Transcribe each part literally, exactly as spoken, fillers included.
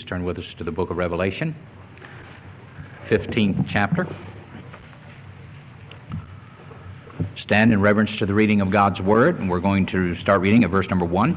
turn with us to the book of Revelation, fifteenth chapter. Stand in reverence to the reading of God's Word, and we're going to start reading at verse number one.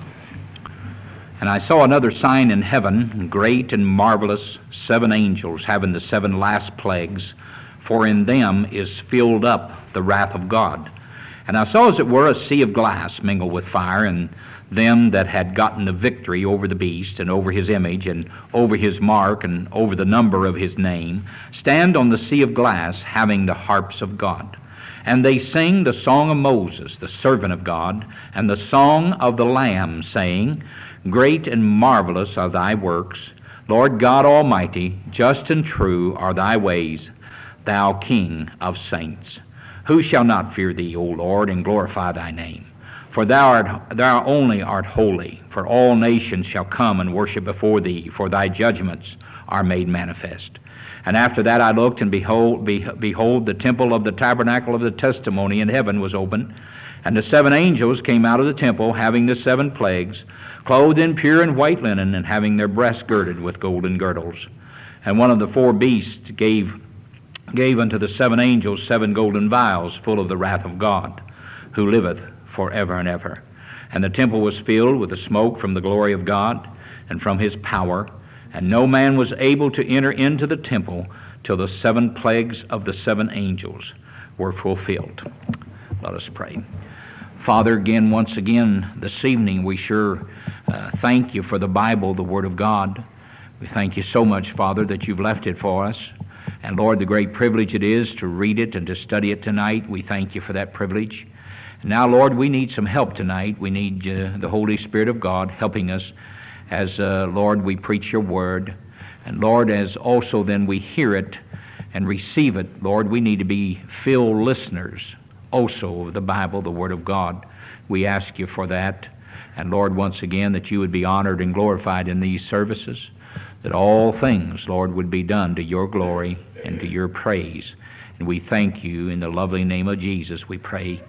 And I saw another sign in heaven, great and marvelous, seven angels having the seven last plagues, for in them is filled up the wrath of God. And I saw as it were a sea of glass mingled with fire, and them that had gotten the victory over the beast, and over his image, and over his mark, and over the number of his name, stand on the sea of glass, having the harps of God. And they sing the song of Moses, the servant of God, and the song of the Lamb, saying, Great and marvelous are thy works, Lord God Almighty, just and true are thy ways, thou King of saints. Who shall not fear thee, O Lord, and glorify thy name? For thou art thou only art holy, for all nations shall come and worship before thee, for thy judgments are made manifest. And after that I looked, and behold, be, behold, the temple of the tabernacle of the testimony in heaven was opened, and the seven angels came out of the temple, having the seven plagues, clothed in pure and white linen, and having their breasts girded with golden girdles. And one of the four beasts gave gave unto the seven angels seven golden vials, full of the wrath of God, who liveth forever and ever. And the temple was filled with the smoke from the glory of God, and from his power, and no man was able to enter into the temple till the seven plagues of the seven angels were fulfilled. Let us pray. Father, again, once again, this evening, we sure uh, thank you for the Bible, the Word of God. We thank you so much, Father, that you've left it for us. And Lord, the great privilege it is to read it and to study it tonight. We thank you for that privilege. And now, Lord, we need some help tonight. We need uh, the Holy Spirit of God helping us as, uh, Lord, we preach your word. And Lord, as also then we hear it and receive it, Lord, we need to be filled listeners also of the Bible, the Word of God. We ask you for that. And Lord, once again, that you would be honored and glorified in these services, that all things, Lord, would be done to your glory and to your praise. And we thank you in the lovely name of Jesus, we pray.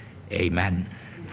Amen.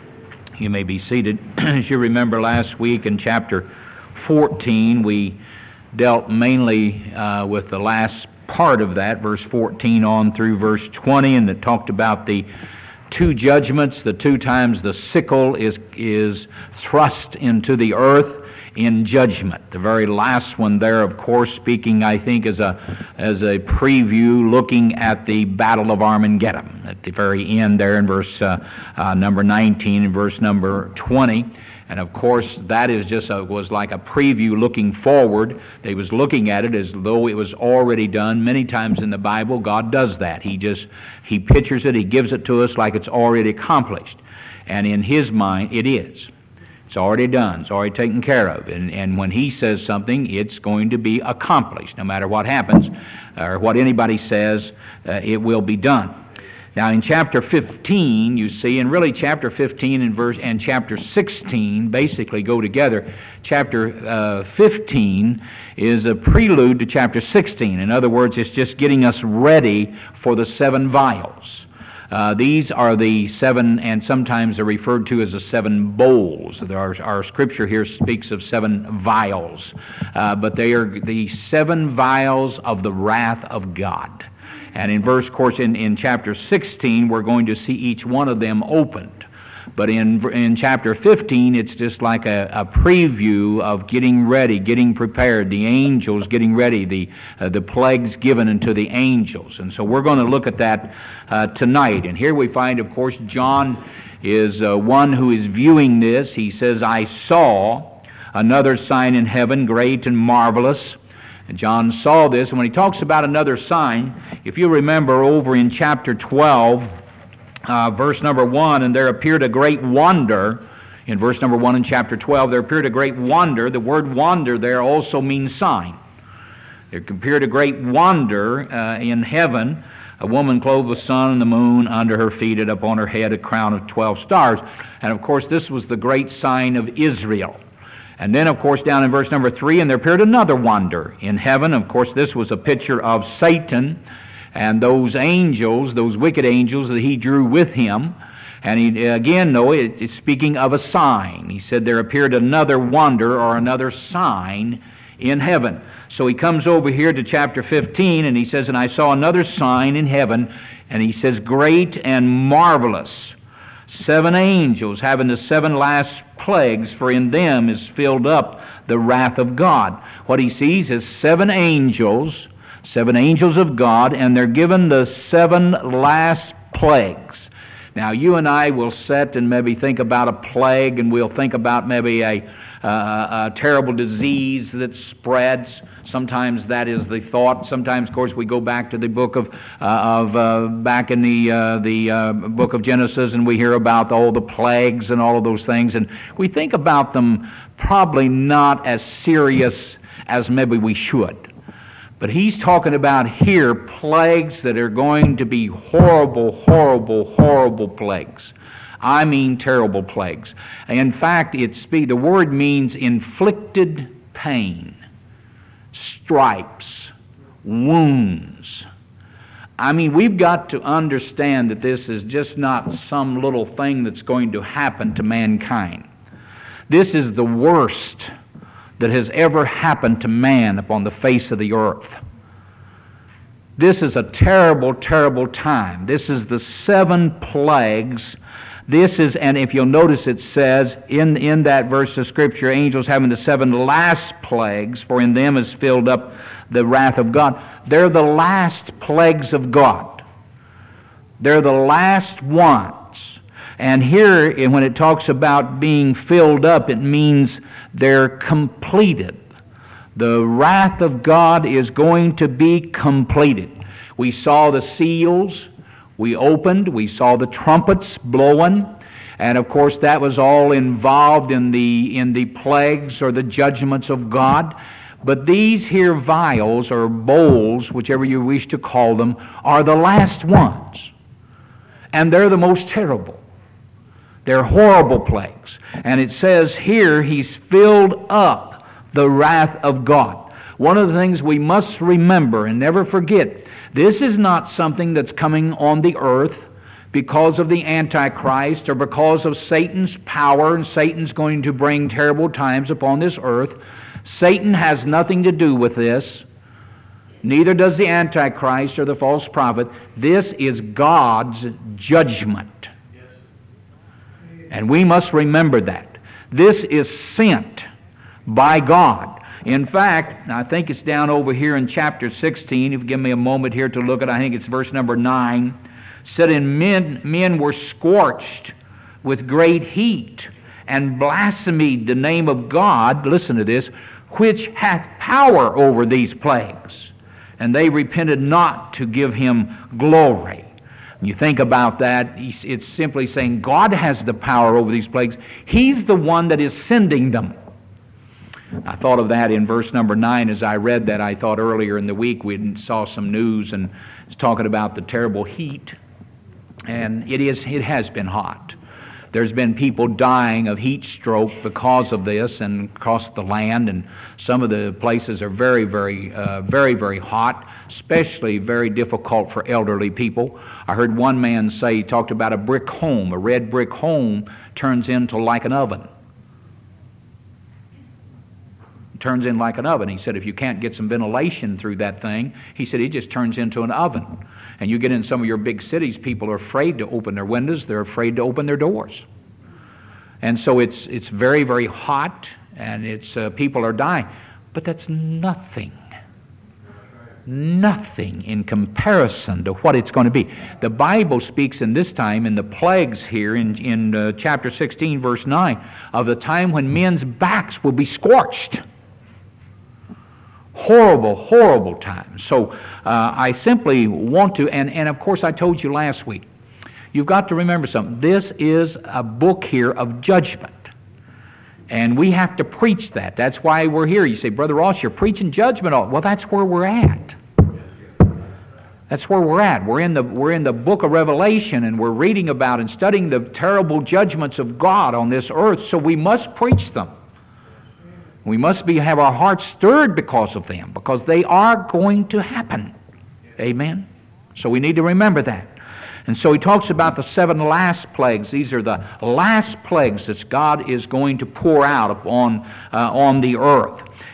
You may be seated. As you remember last week in chapter fourteen, we dealt mainly uh, with the last part of that, verse fourteen on through verse twenty, and it talked about the two judgments, the two times the sickle is, is thrust into the earth in judgment. The very last one there, of course, speaking, I think, as a as a preview, looking at the Battle of Armageddon at the very end there in verse uh, uh, number nineteen and verse number twenty. And of course, that is just a, was like a preview looking forward. They was looking at it as though it was already done. Many times in the Bible, God does that. He just he pictures it, he gives it to us like it's already accomplished, and in his mind, it is. It's already done. It's already taken care of. And, and when he says something, it's going to be accomplished. No matter what happens or what anybody says, uh, it will be done. Now in chapter fifteen, you see, and really chapter fifteen and verse and chapter sixteen basically go together. Chapter uh, fifteen is a prelude to chapter sixteen. In other words, it's just getting us ready for the seven vials. Uh, these are the seven, and sometimes they're referred to as the seven bowls. There are, our scripture here speaks of seven vials, uh, but they are the seven vials of the wrath of God. And in verse, of course, in, in chapter sixteen, we're going to see each one of them opened. But in in chapter fifteen, it's just like a, a preview of getting ready, getting prepared, the angels getting ready, the uh, the plagues given unto the angels. And so we're going to look at that uh, tonight. And here we find, of course, John is uh, one who is viewing this. He says, I saw another sign in heaven, great and marvelous. And John saw this. And when he talks about another sign, if you remember over in chapter twelve, Uh, verse number one, and there appeared a great wonder. In verse number one in chapter twelve, there appeared a great wonder. The word wonder there also means sign. There appeared a great wonder uh, in heaven, a woman clothed with sun and the moon under her feet, and upon her head a crown of twelve stars. And of course, this was the great sign of Israel. And then, of course, down in verse number three, and there appeared another wonder in heaven. Of course, this was a picture of Satan and those angels, those wicked angels that he drew with him. And he, again, though, it's speaking of a sign. He said there appeared another wonder or another sign in heaven. So he comes over here to chapter fifteen, and he says, and I saw another sign in heaven, and he says, great and marvelous, seven angels having the seven last plagues, for in them is filled up the wrath of God. What he sees is seven angels, seven angels of God, and they're given the seven last plagues. Now, you and I will sit and maybe think about a plague, and we'll think about maybe a, uh, a terrible disease that spreads. Sometimes that is the thought. Sometimes, of course, we go back to the book of, uh, of uh, back in the uh, the uh, book of Genesis, and we hear about all the plagues and all of those things, and we think about them probably not as serious as maybe we should. But he's talking about here plagues that are going to be horrible, horrible, horrible plagues. I mean terrible plagues. In fact, it's the word means inflicted pain, stripes, wounds. I mean, we've got to understand that this is just not some little thing that's going to happen to mankind. This is the worst that has ever happened to man upon the face of the earth. This is a terrible, terrible time. This is the seven plagues. This is, and if you'll notice it says in, in that verse of Scripture, angels having the seven last plagues, for in them is filled up the wrath of God. They're the last plagues of God. They're the last ones. And here, when it talks about being filled up, it means they're completed. The wrath of God is going to be completed. We saw the seals. We opened. We saw the trumpets blowing. And of course, that was all involved in the, in the plagues or the judgments of God. But these here vials or bowls, whichever you wish to call them, are the last ones. And they're the most terrible. They're horrible plagues. And it says here, he's filled up the wrath of God. One of the things we must remember and never forget, this is not something that's coming on the earth because of the Antichrist or because of Satan's power, and Satan's going to bring terrible times upon this earth. Satan has nothing to do with this. Neither does the Antichrist or the false prophet. This is God's judgment. And we must remember that. This is sent by God. In fact, I think it's down over here in chapter sixteen. If you give me a moment here to look at, I think it's verse number nine. Said, and men, men were scorched with great heat and blasphemed the name of God, listen to this, which hath power over these plagues. And they repented not to give him glory. You think about that, it's simply saying God has the power over these plagues. He's the one that is sending them. I thought of that in verse number nine as I read that. I thought earlier in the week we saw some news and it's talking about the terrible heat. And it is, it has been hot. There's been people dying of heat stroke because of this and across the land, and some of the places are very, very, uh, very, very hot, especially very difficult for elderly people. I heard one man say, he talked about a brick home. A red brick home turns into like an oven. It turns in like an oven. He said if you can't get some ventilation through that thing, he said it just turns into an oven. And you get in some of your big cities, people are afraid to open their windows. They're afraid to open their doors. And so it's it's very, very hot, and it's uh, people are dying. But that's nothing. Nothing in comparison to what it's going to be. The Bible speaks in this time, in the plagues here, in, in uh, chapter sixteen, verse nine, of the time when men's backs will be scorched. Horrible, horrible times. So uh, I simply want to, and, and of course I told you last week, you've got to remember something. This is a book here of judgment. And we have to preach that. That's why we're here. You say, Brother Ross, you're preaching judgment. Well, that's where we're at. That's where we're at. We're in the we're in the book of Revelation, and we're reading about and studying the terrible judgments of God on this earth, so we must preach them. We must be have our hearts stirred because of them, because they are going to happen. Amen? So we need to remember that. And so he talks about the seven last plagues. These are the last plagues that God is going to pour out upon uh, on the earth.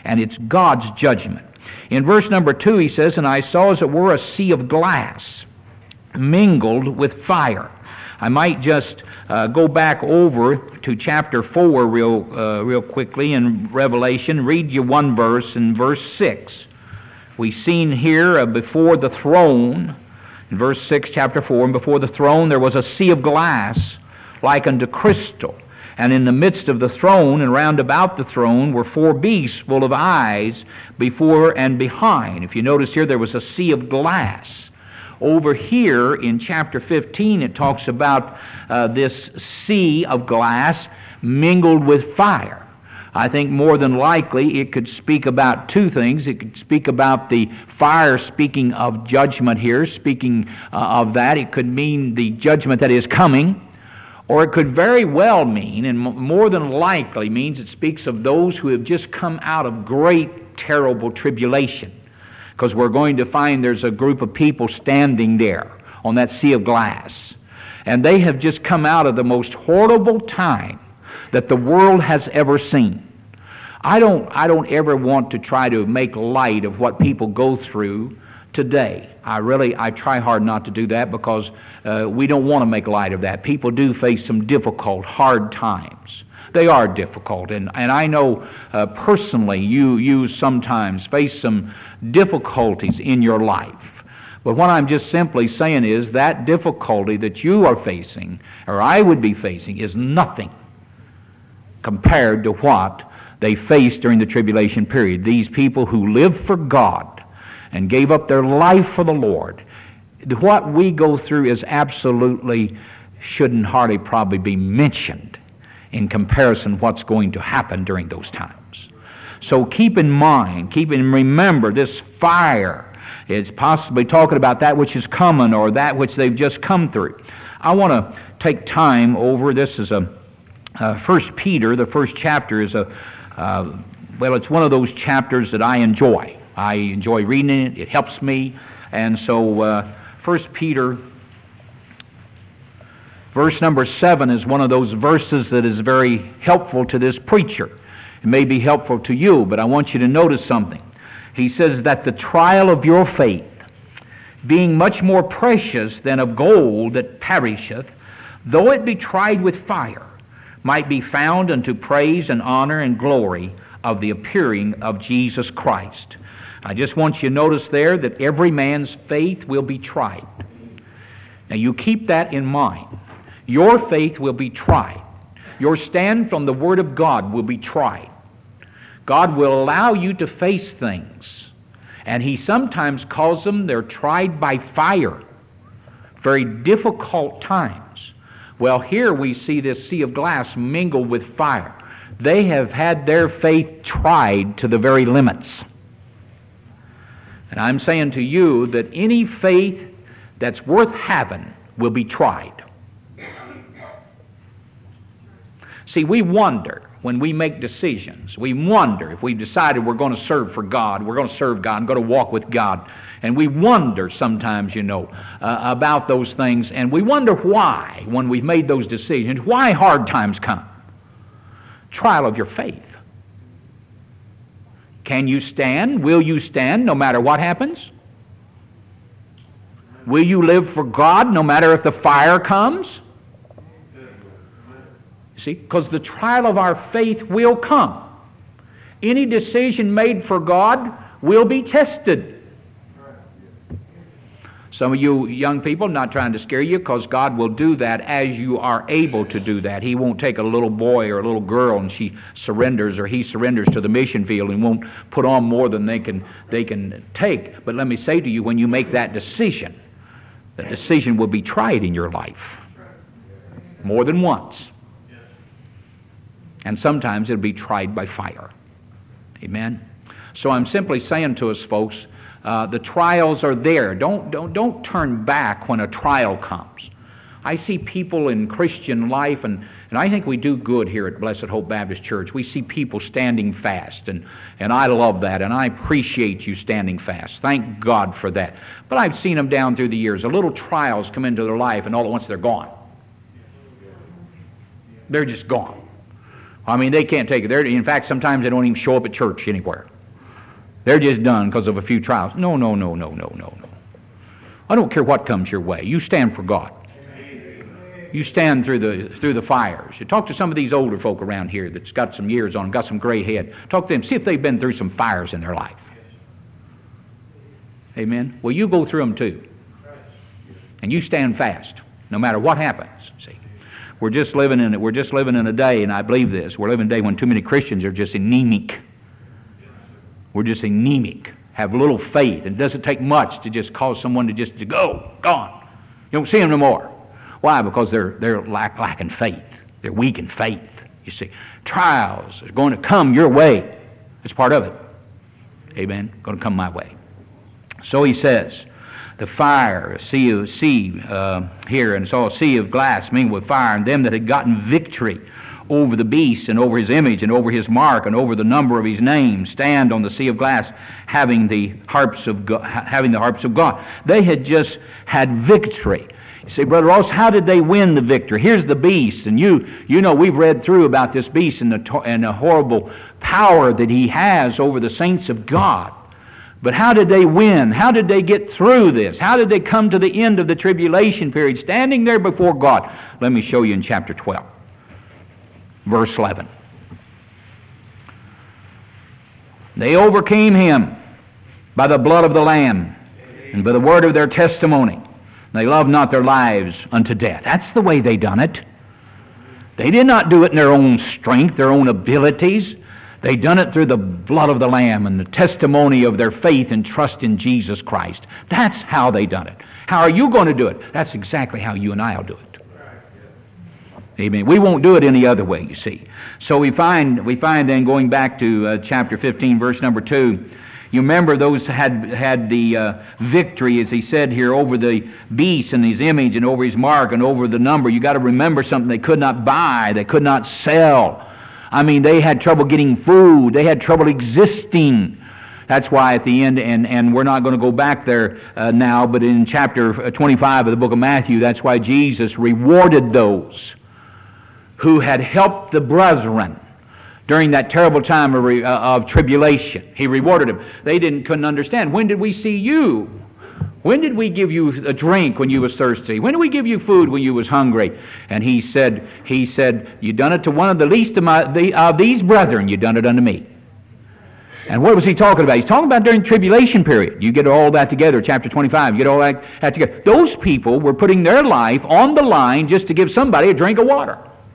and it's God's judgment. In verse number two, he says, "And I saw as it were a sea of glass mingled with fire." I might just uh, go back over to chapter four real, uh, real quickly in Revelation. Read you one verse in verse six. We've seen here uh, before the throne, in verse six, chapter four, "And before the throne there was a sea of glass like unto crystal. And in the midst of the throne and round about the throne were four beasts full of eyes before and behind." If you notice here, there was a sea of glass. Over here in chapter fifteen, it talks about uh, this sea of glass mingled with fire. I think more than likely it could speak about two things. It could speak about the fire, speaking of judgment here, speaking uh, of that. It could mean the judgment that is coming. Or it could very well mean, and more than likely means, it speaks of those who have just come out of great, terrible tribulation. Because we're going to find there's a group of people standing there on that sea of glass. And they have just come out of the most horrible time that the world has ever seen. I don't, I don't ever want to try to make light of what people go through today. I really, I try hard not to do that, because uh, we don't want to make light of that. People do face some difficult, hard times. They are difficult, and, and I know uh, personally you, you sometimes face some difficulties in your life. But what I'm just simply saying is that difficulty that you are facing, or I would be facing, is nothing compared to what they faced during the tribulation period. These people who lived for God and gave up their life for the Lord, what we go through is absolutely, shouldn't hardly probably be mentioned in comparison to what's going to happen during those times. So keep in mind, keep in remember, this fire is possibly talking about that which is coming, or that which they've just come through. I want to take time over, this is a uh, First Peter, the first chapter is a, uh, well, it's one of those chapters that I enjoy. I enjoy reading it, it helps me, and so uh, First Peter, verse number seven is one of those verses that is very helpful to this preacher. It may be helpful to you, but I want you to notice something. He says that the trial of your faith, being much more precious than of gold that perisheth, though it be tried with fire, might be found unto praise and honor and glory of the appearing of Jesus Christ. I just want you to notice there that every man's faith will be tried. Now you keep that in mind. Your faith will be tried. Your stand from the Word of God will be tried. God will allow you to face things, and He sometimes calls them, they're tried by fire. Very difficult times. Well, here we see this sea of glass mingled with fire. They have had their faith tried to the very limits. And I'm saying to you that any faith that's worth having will be tried. See, we wonder when we make decisions. We wonder if we've decided we're going to serve for God, we're going to serve God, and going to walk with God. And we wonder sometimes, you know, uh, about those things. And we wonder why, when we've made those decisions, why hard times come. Trial of your faith. Can you stand? Will you stand no matter what happens? Will you live for God no matter if the fire comes? See, because the trial of our faith will come. Any decision made for God will be tested. Some of you young people, I'm not trying to scare you, because God will do that as you are able to do that. He won't take a little boy or a little girl and she surrenders, or he surrenders to the mission field and won't put on more than they can, they can take. But let me say to you, when you make that decision, the decision will be tried in your life. More than once. And sometimes it'll be tried by fire. Amen? So I'm simply saying to us, folks, uh, the trials are there. Don't, don't, don't turn back when a trial comes. I see people in Christian life, and, and I think we do good here at Blessed Hope Baptist Church. We see people standing fast, and, and I love that, and I appreciate you standing fast. Thank God for that. But I've seen them down through the years. A little trials come into their life, and all at once they're gone. They're just gone. I mean, they can't take it. They're, in fact, sometimes they don't even show up at church anywhere. They're just done because of a few trials. No, no, no, no, no, no, no. I don't care what comes your way. You stand for God. You stand through the through the fires. You talk to some of these older folk around here that's got some years on them, got some gray head. Talk to them. See if they've been through some fires in their life. Amen? Well, you go through them too. And you stand fast, no matter what happens. See, we're just living in we're just living in a day, and I believe this. We're living in a day when too many Christians are just anemic. We're just anemic, have little faith, and it doesn't take much to just cause someone to just to go, gone. You don't see them no more. Why? Because they're they're lack, lacking faith. They're weak in faith. You see, trials are going to come your way. It's part of it. Amen. Going to come my way. So he says, the fire, a sea of sea uh, here, and saw a sea of glass mingled with fire, and them that had gotten victory over the beast and over his image and over his mark and over the number of his name stand on the sea of glass, having the harps of God, having the harps of God. They had just had victory. You say, Brother Ross, how did they win the victory? Here's the beast, and you you know we've read through about this beast and the and the horrible power that he has over the saints of God. But how did they win? How did they get through this? How did they come to the end of the tribulation period, standing there before God? Let me show you in chapter twelve, verse eleven. They overcame him by the blood of the Lamb and by the word of their testimony. They loved not their lives unto death. That's the way they done it. They did not do it in their own strength, their own abilities. They done it through the blood of the Lamb and the testimony of their faith and trust in Jesus Christ. That's how they done it. How are you going to do it? That's exactly how you and I will do it. Amen. We won't do it any other way, you see. So we find we find then, going back to uh, chapter fifteen, verse number two, you remember those had had the uh, victory, as he said here, over the beast and his image and over his mark and over the number. You got to remember something. They could not buy. They could not sell. I mean, they had trouble getting food. They had trouble existing. That's why at the end, and, and we're not going to go back there uh, now, but in chapter twenty-five of the book of Matthew, that's why Jesus rewarded those who had helped the brethren during that terrible time of, re, uh, of tribulation. He rewarded them. They didn't couldn't understand. When did we see you? When did we give you a drink when you was thirsty? When did we give you food when you was hungry? And he said, he said, you done it to one of the least of my, the, uh, these brethren, you done it unto me. And what was he talking about? He's talking about during tribulation period. You get all that together, chapter twenty-five, you get all that, that together. Those people were putting their life on the line just to give somebody a drink of water.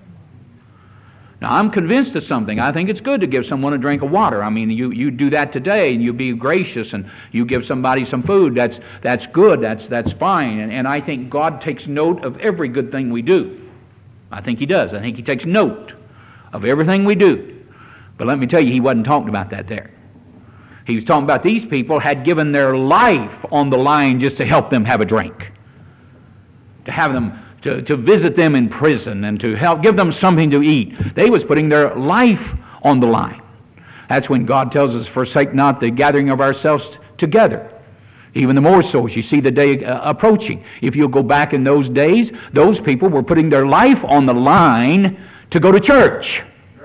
Now, I'm convinced of something. I think it's good to give someone a drink of water. I mean, you, you do that today, and you be gracious, and you give somebody some food. That's that's good. That's that's fine. And, and I think God takes note of every good thing we do. I think He does. I think He takes note of everything we do. But let me tell you, He wasn't talking about that there. He was talking about these people had given their life on the line just to help them have a drink, to have them To, to visit them in prison and to help give them something to eat. They was putting their life on the line. That's when God tells us, forsake not the gathering of ourselves together. Even the more so as you see the day uh, approaching. If you'll go back in those days, those people were putting their life on the line to go to church.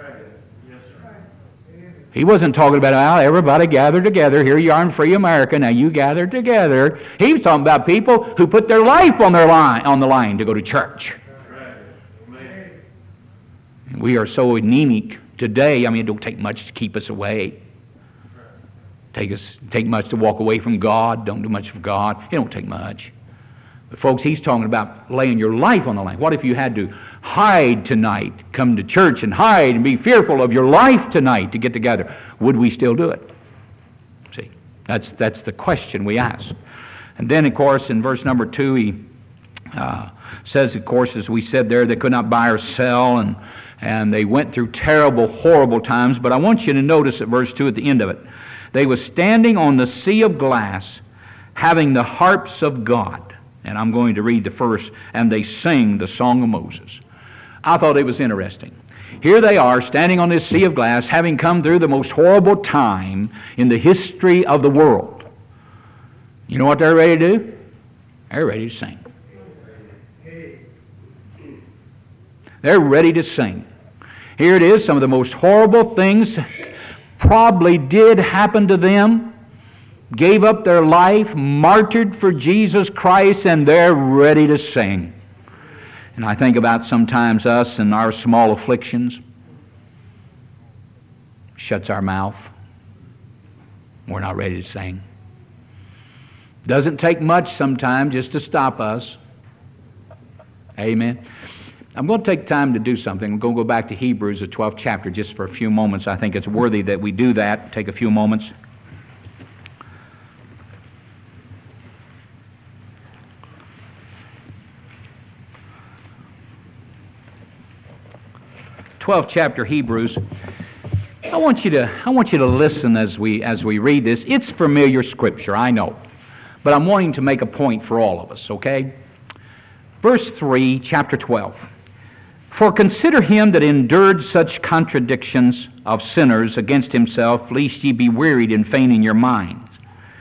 He wasn't talking about, well, everybody gather together. Here you are in free America. Now you gather together. He was talking about people who put their life on their line on the line to go to church. And we are so anemic today. I mean, it don't take much to keep us away. Take us take much to walk away from God. Don't do much for God. It don't take much. But folks, he's talking about laying your life on the line. What if you had to hide tonight, come to church and hide and be fearful of your life tonight to get together? Would we still do it? See, that's that's the question we ask. And then, of course, in verse number two, he uh, says, of course, as we said there, they could not buy or sell, and and they went through terrible, horrible times. But I want you to notice at verse two, at the end of it, they were standing on the sea of glass, having the harps of God. And I'm going to read the first, and they sing the song of Moses. I thought it was interesting. Here they are standing on this sea of glass, having come through the most horrible time in the history of the world. You know what they're ready to do? They're ready to sing. They're ready to sing. Here it is, some of the most horrible things probably did happen to them. gave up their life, martyred for Jesus Christ, and they're ready to sing. And I think about sometimes us and our small afflictions. Shuts our mouth. We're not ready to sing. Doesn't take much sometimes just to stop us. Amen. I'm going to take time to do something. I'm going to go back to Hebrews, the twelfth chapter, just for a few moments. I think it's worthy that we do that. Take a few moments. twelfth chapter, Hebrews. I want you to I want you to listen as we as we read this. It's familiar scripture, I know. But I'm wanting to make a point for all of us, okay? Verse three, chapter twelve. For consider him that endured such contradictions of sinners against himself, lest ye be wearied and faint in your minds.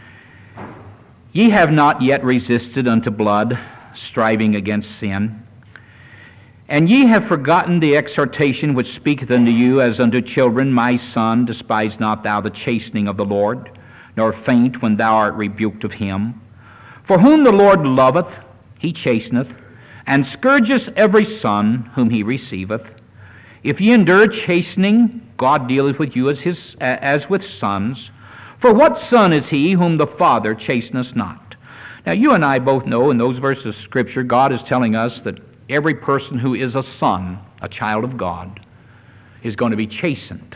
Ye have not yet resisted unto blood, striving against sin. And ye have forgotten the exhortation which speaketh unto you as unto children, My son, despise not thou the chastening of the Lord, nor faint when thou art rebuked of him. For whom the Lord loveth, he chasteneth, and scourgeth every son whom he receiveth. If ye endure chastening, God dealeth with you as his as with sons. For what son is he whom the Father chasteneth not? Now you and I both know in those verses of Scripture, God is telling us that every person who is a son, a child of God, is going to be chastened.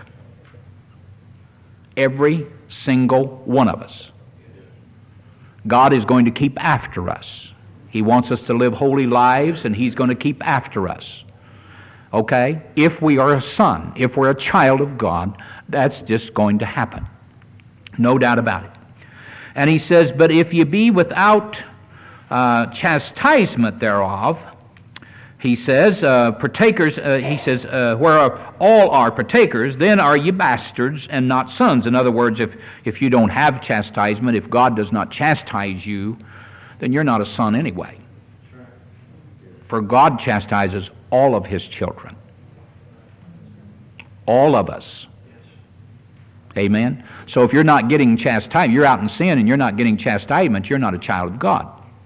Every single one of us. God is going to keep after us. He wants us to live holy lives, and He's going to keep after us. Okay? If we are a son, if we're a child of God, that's just going to happen. No doubt about it. And he says, but if ye be without uh, chastisement thereof, he says, uh, partakers, uh, he says, uh, where all are partakers, then are ye bastards and not sons. In other words, if, if you don't have chastisement, if God does not chastise you, then you're not a son anyway. For God chastises all of His children. All of us. Amen? So if you're not getting chastised, you're out in sin and you're not getting chastisement, you're not a child of God.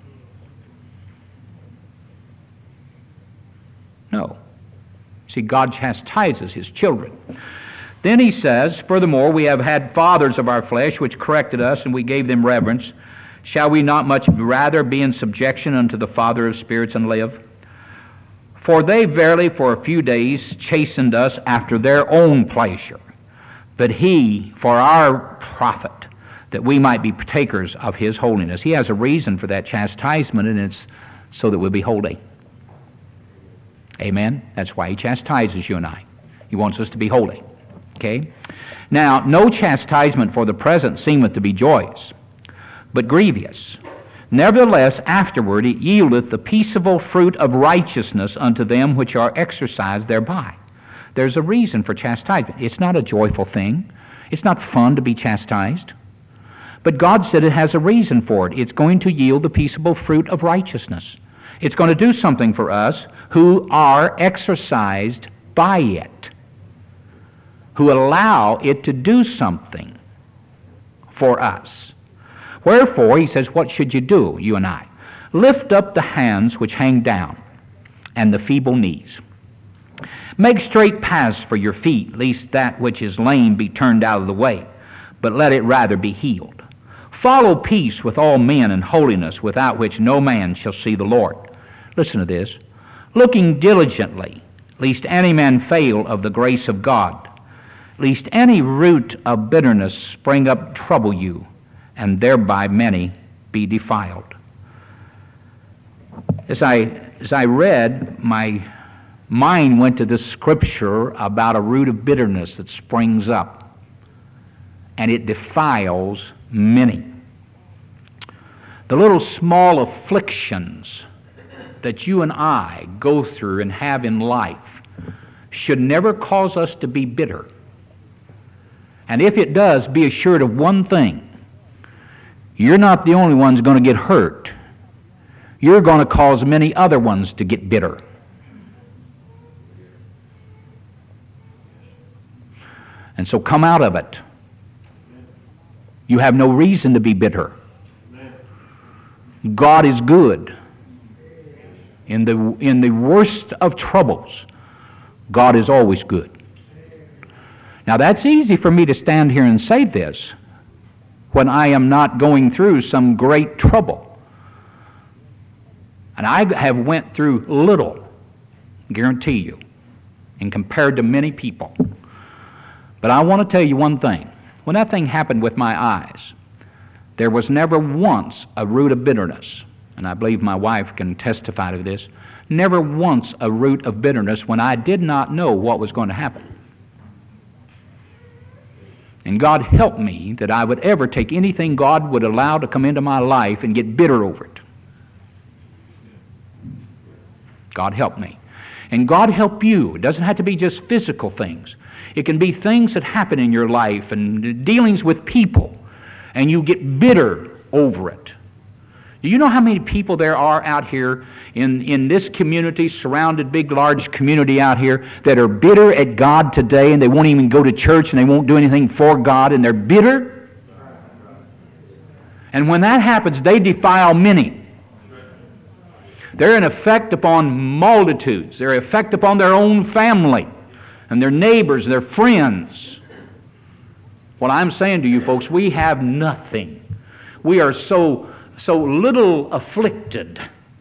No. See, God chastises His children. Then he says, furthermore, we have had fathers of our flesh which corrected us, and we gave them reverence. Shall we not much rather be in subjection unto the Father of spirits and live? For they verily for a few days chastened us after their own pleasure, but He for our profit, that we might be partakers of His holiness. He has a reason for that chastisement, and it's so that we'll be holy. Amen? That's why He chastises you and I. He wants us to be holy. Okay? Now, no chastisement for the present seemeth to be joyous, but grievous. Nevertheless, afterward it yieldeth the peaceable fruit of righteousness unto them which are exercised thereby. There's a reason for chastisement. It's not a joyful thing. It's not fun to be chastised. But God said it has a reason for it. It's going to yield the peaceable fruit of righteousness. It's going to do something for us who are exercised by it, who allow it to do something for us. Wherefore, he says, what should you do, you and I? Lift up the hands which hang down, and the feeble knees. Make straight paths for your feet, lest that which is lame be turned out of the way, but let it rather be healed. Follow peace with all men and holiness, without which no man shall see the Lord. Listen to this. Looking diligently, lest any man fail of the grace of God, lest any root of bitterness spring up trouble you, and thereby many be defiled. As I, as I read, my mind went to this scripture about a root of bitterness that springs up, and it defiles many. The little small afflictions that you and I go through and have in life should never cause us to be bitter. And if it does, be assured of one thing. You're not the only ones going to get hurt. You're going to cause many other ones to get bitter. And so come out of it. You have no reason to be bitter. God is good. In the, in the worst of troubles, God is always good. Now that's easy for me to stand here and say this when I am not going through some great trouble. And I have went through little, guarantee you, and compared to many people. But I want to tell you one thing. When that thing happened with my eyes, there was never once a root of bitterness, and I believe my wife can testify to this, never once a root of bitterness when I did not know what was going to happen. And God helped me that I would ever take anything God would allow to come into my life and get bitter over it. God helped me. And God help you. It doesn't have to be just physical things. It can be things that happen in your life and dealings with people, and you get bitter over it. Do you know how many people there are out here in, in this community, surrounded big, large community out here, that are bitter at God today, and they won't even go to church, and they won't do anything for God, and they're bitter? And when that happens, they defile many. They're an effect upon multitudes. They're an effect upon their own family and their neighbors and their friends. What I'm saying to you folks, we have nothing. We are so, so little afflicted.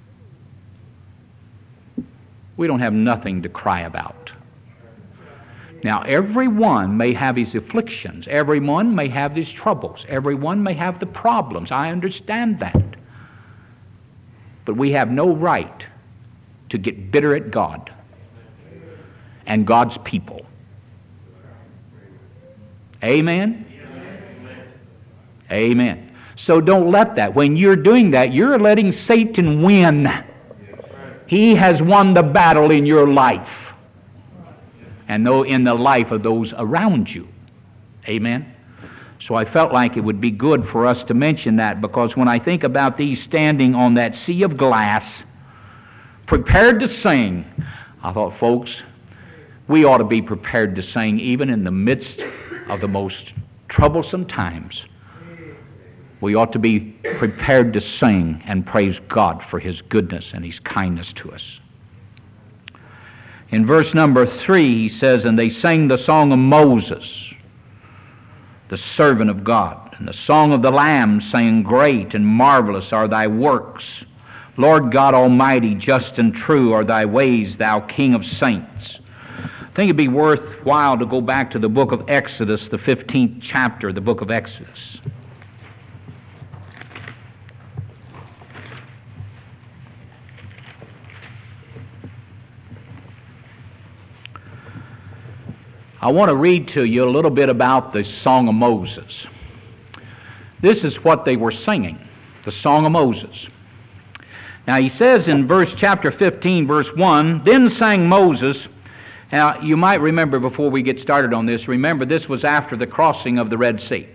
We don't have nothing to cry about. Now, everyone may have his afflictions. Everyone may have his troubles. Everyone may have the problems. I understand that. But we have no right to get bitter at God and God's people. Amen? Amen. Amen. So don't let that. When you're doing that, you're letting Satan win. He has won the battle in your life and though in the life of those around you. Amen? So I felt like it would be good for us to mention that, because when I think about these standing on that sea of glass, prepared to sing, I thought, folks, we ought to be prepared to sing even in the midst of the most troublesome times. We ought to be prepared to sing and praise God for His goodness and His kindness to us. In verse number three, he says, and they sang the song of Moses, the servant of God, and the song of the Lamb, saying, great and marvelous are thy works. Lord God Almighty, just and true are thy ways, thou King of saints. I think it'd be worthwhile to go back to the book of Exodus, the fifteenth chapter of the book of Exodus. I want to read to you a little bit about the Song of Moses. This is what they were singing, the Song of Moses. Now he says in verse chapter fifteen, verse one, then sang Moses. Now you might remember before we get started on this, remember this was after the crossing of the Red Sea.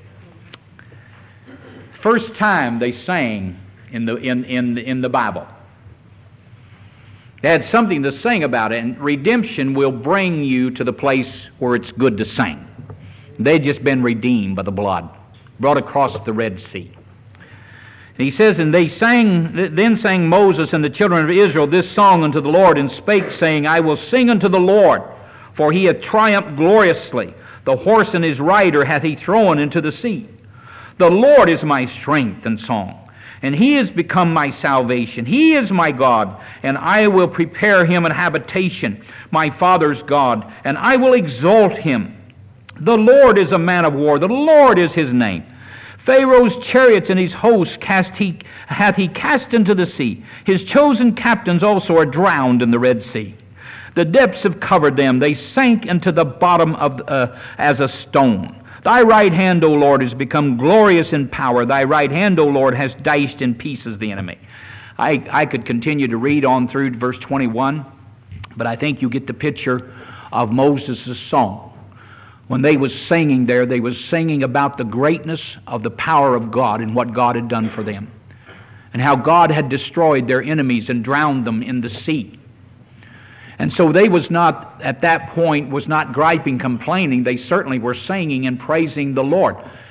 First time they sang in the, in, in, in the Bible. They had something to sing about it, and redemption will bring you to the place where it's good to sing. They'd just been redeemed by the blood, brought across the Red Sea. And he says, and they sang, then sang Moses and the children of Israel this song unto the Lord, and spake, saying, I will sing unto the Lord, for he hath triumphed gloriously. The horse and his rider hath he thrown into the sea. The Lord is my strength and song, and he is become my salvation. He is my God, and I will prepare him an habitation, my father's God, and I will exalt him. The Lord is a man of war. The Lord is his name. Pharaoh's chariots and his hosts cast he, hath he cast into the sea. His chosen captains also are drowned in the Red Sea. The depths have covered them. They sank into the bottom of uh, as a stone. Thy right hand, O Lord, is become glorious in power. Thy right hand, O Lord, has dashed in pieces the enemy. I, I could continue to read on through verse twenty-one, but I think you get the picture of Moses' song. When they was singing there, they was singing about the greatness of the power of God and what God had done for them, and how God had destroyed their enemies and drowned them in the sea. And so they was not, at that point, was not griping, complaining. They certainly were singing and praising the Lord.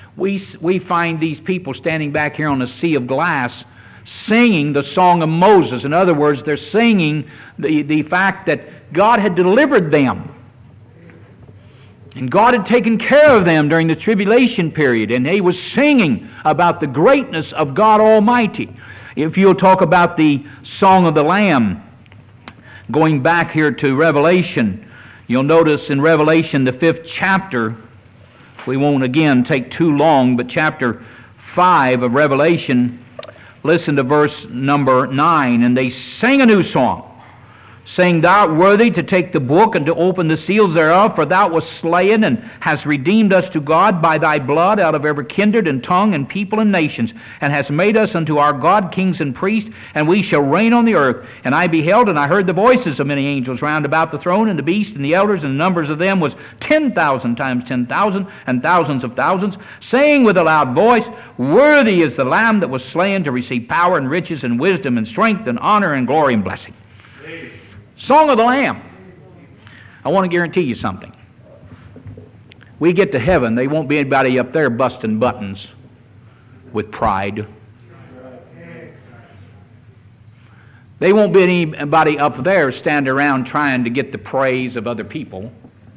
we, we find these people standing back here on a sea of glass singing the song of Moses. In other words, they're singing the, the fact that God had delivered them. And God had taken care of them during the tribulation period. And he was singing about the greatness of God Almighty. If you'll talk about the Song of the Lamb, going back here to Revelation, you'll notice in Revelation, the fifth chapter, we won't again take too long, but chapter five of Revelation, listen to verse number nine. And they sang a new song, saying, Thou art worthy to take the book and to open the seals thereof, for thou wast slain and hast redeemed us to God by thy blood out of every kindred and tongue and people and nations, and hast made us unto our God kings and priests, and we shall reign on the earth. And I beheld, and I heard the voices of many angels round about the throne, and the beast, and the elders, and the numbers of them was ten thousand times ten thousand, and thousands of thousands, saying with a loud voice, Worthy is the Lamb that was slain to receive power and riches and wisdom and strength and honor and glory and blessing. Song of the Lamb. I want to guarantee you something. We get to heaven, there won't be anybody up there busting buttons with pride. There won't be anybody up there standing around trying to get the praise of other people.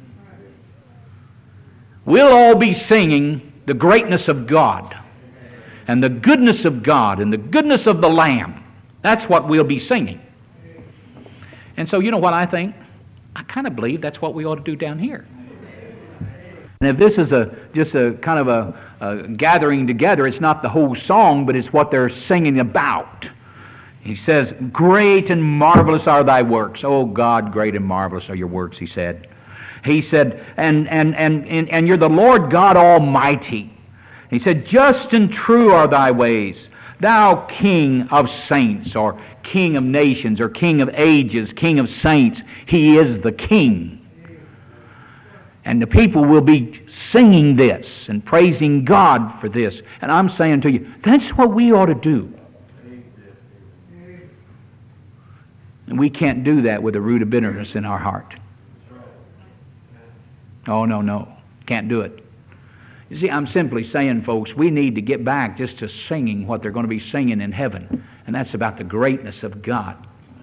We'll all be singing the greatness of God and the goodness of God and the goodness of the Lamb. That's what we'll be singing. And so, you know what I think? I kind of believe that's what we ought to do down here. And if this is a just a kind of a, a gathering together, it's not the whole song, but it's what they're singing about. He says, Great and marvelous are thy works. Oh God, great and marvelous are your works, he said. He said, and, and, and, and, and you're the Lord God Almighty. He said, Just and true are thy ways, thou King of saints, or King of nations, or King of ages, King of saints. He is the King. And the people will be singing this and praising God for this. And I'm saying to you, that's what we ought to do. And we can't do that with a root of bitterness in our heart. Oh, no, no. Can't do it. You see, I'm simply saying, folks, we need to get back just to singing what they're going to be singing in heaven. And that's about the greatness of God.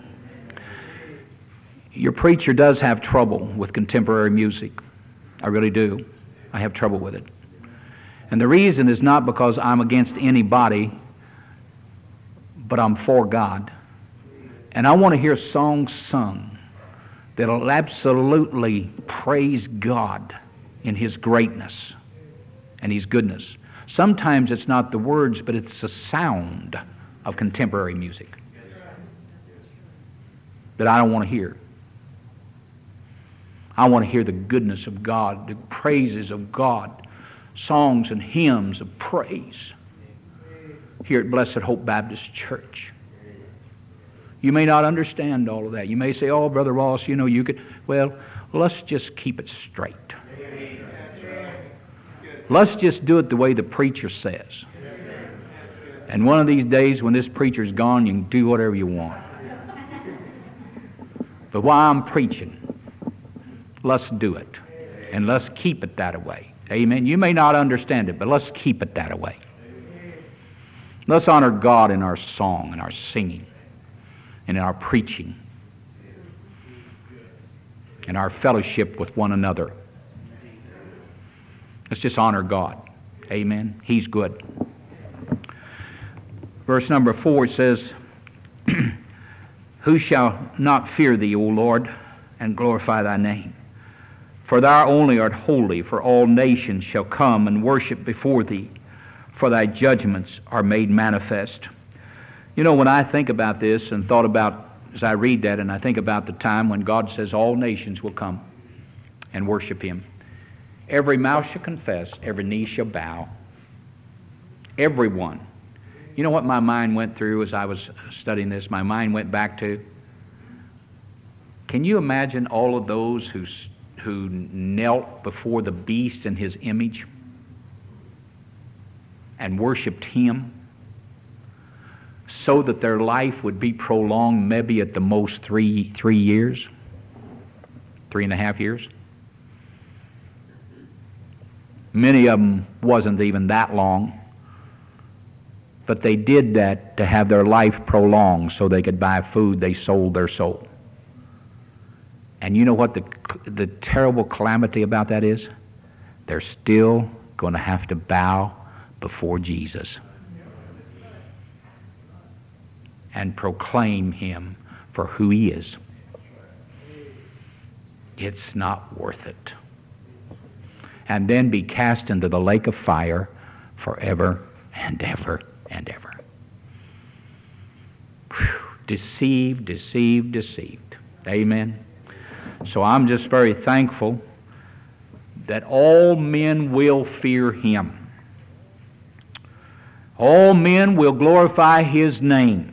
Your preacher does have trouble with contemporary music. I really do. I have trouble with it. And the reason is not because I'm against anybody, but I'm for God. And I want to hear songs sung that'll absolutely praise God in His greatness and His goodness. Sometimes it's not the words, but it's the sound of contemporary music that I don't want to hear. I want to hear the goodness of God, the praises of God, songs and hymns of praise here at Blessed Hope Baptist Church. You may not understand all of that. You may say, oh, Brother Ross, you know, you could. Well, let's just keep it straight. Let's just do it the way the preacher says. And one of these days when this preacher's gone, you can do whatever you want. But while I'm preaching, let's do it. And let's keep it that way. Amen. You may not understand it, but let's keep it that way. Let's honor God in our song and our singing and in our preaching and our fellowship with one another. Let's just honor God. Amen. He's good. Verse number four says, Who shall not fear thee, O Lord, and glorify thy name? For thou only art holy, for all nations shall come and worship before thee, for thy judgments are made manifest. You know, when I think about this and thought about, as I read that, and I think about the time when God says all nations will come and worship Him. Every mouth shall confess, every knee shall bow. Everyone. You know what my mind went through as I was studying this? My mind went back to, can you imagine all of those who, who knelt before the beast in his image and worshiped him so that their life would be prolonged maybe at the most three, three years, three and a half years? Many of them wasn't even that long. But they did that to have their life prolonged so they could buy food. They sold their soul. And you know what the, the terrible calamity about that is? They're still going to have to bow before Jesus and proclaim him for who he is. It's not worth it. And then be cast into the lake of fire forever and ever and ever. Whew. Deceived, deceived, deceived. Amen. So I'm just very thankful that all men will fear him. All men will glorify his name.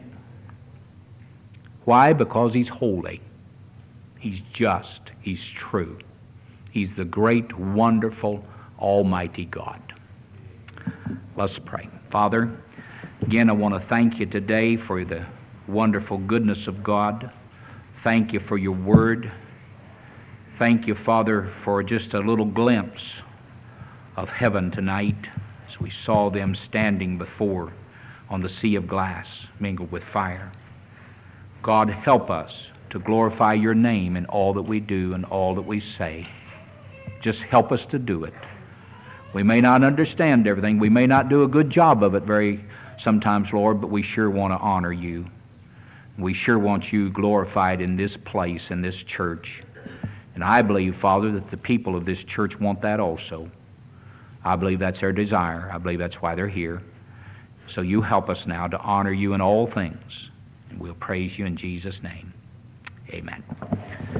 Why? Because he's holy. He's just. He's true. He's the great, wonderful, almighty God. Let's pray. Father, again I want to thank you today for the wonderful goodness of God. Thank you for your word. Thank you, Father, for just a little glimpse of heaven tonight as we saw them standing before on the sea of glass mingled with fire. God, help us to glorify your name in all that we do and all that we say. Just help us to do it. We may not understand everything. We may not do a good job of it very sometimes, Lord, but we sure want to honor you. We sure want you glorified in this place, in this church. And I believe, Father, that the people of this church want that also. I believe that's their desire. I believe that's why they're here. So you help us now to honor you in all things. And we'll praise you in Jesus' name. Amen.